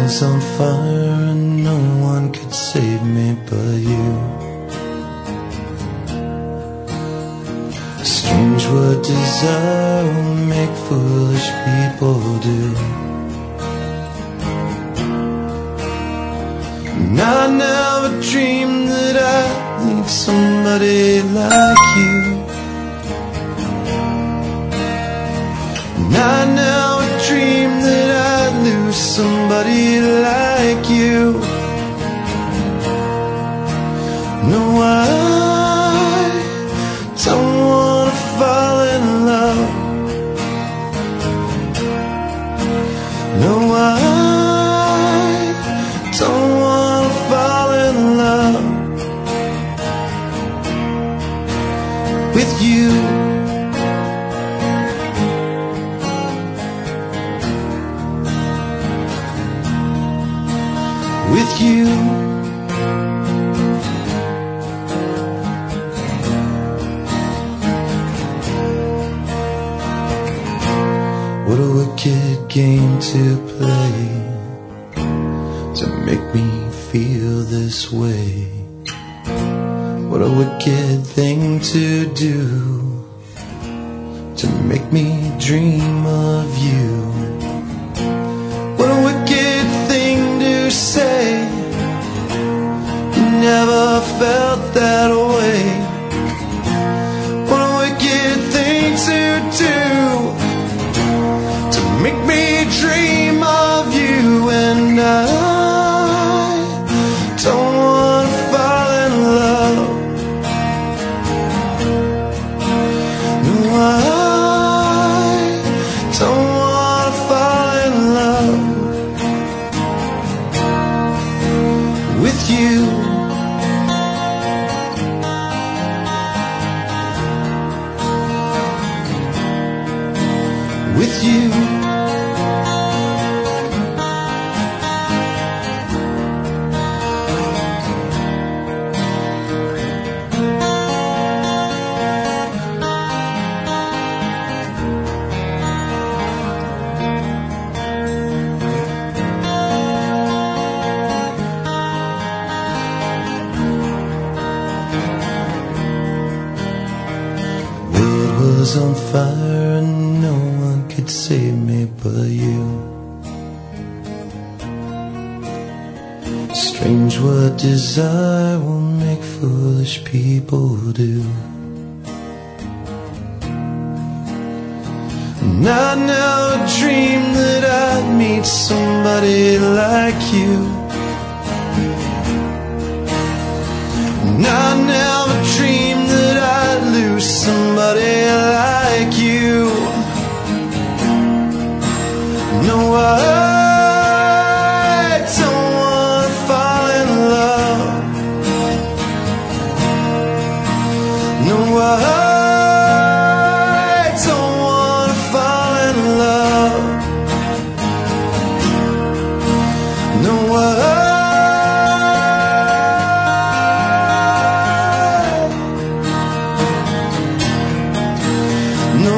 was on fire and no one could save me but you. Strange what desire will make foolish people do. And I never dreamed that I'd need somebody like you. And I never dreamed that I'd lose somebody like you. No, I don't wanna fall in love. No, I don't wanna fall in love with you. With you. What a wicked game to play, to make me feel this way. What a wicked thing to do, to make me dream of you. What a wicked thing to say, never felt that way. What a wicked thing to do, to make me dream of you. And I don't wanna fall in love. No, I don't wanna fall in love with you. With you. World was on fire and no one could save me but you. Strange what desire will make foolish people do. And I never dreamed that I'd meet somebody like you. And I never dreamed that I'd lose somebody like you. No, I don't wanna fall in love. No, I don't wanna fall in love. No, no,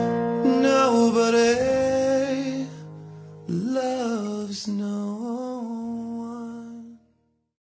nobody loves no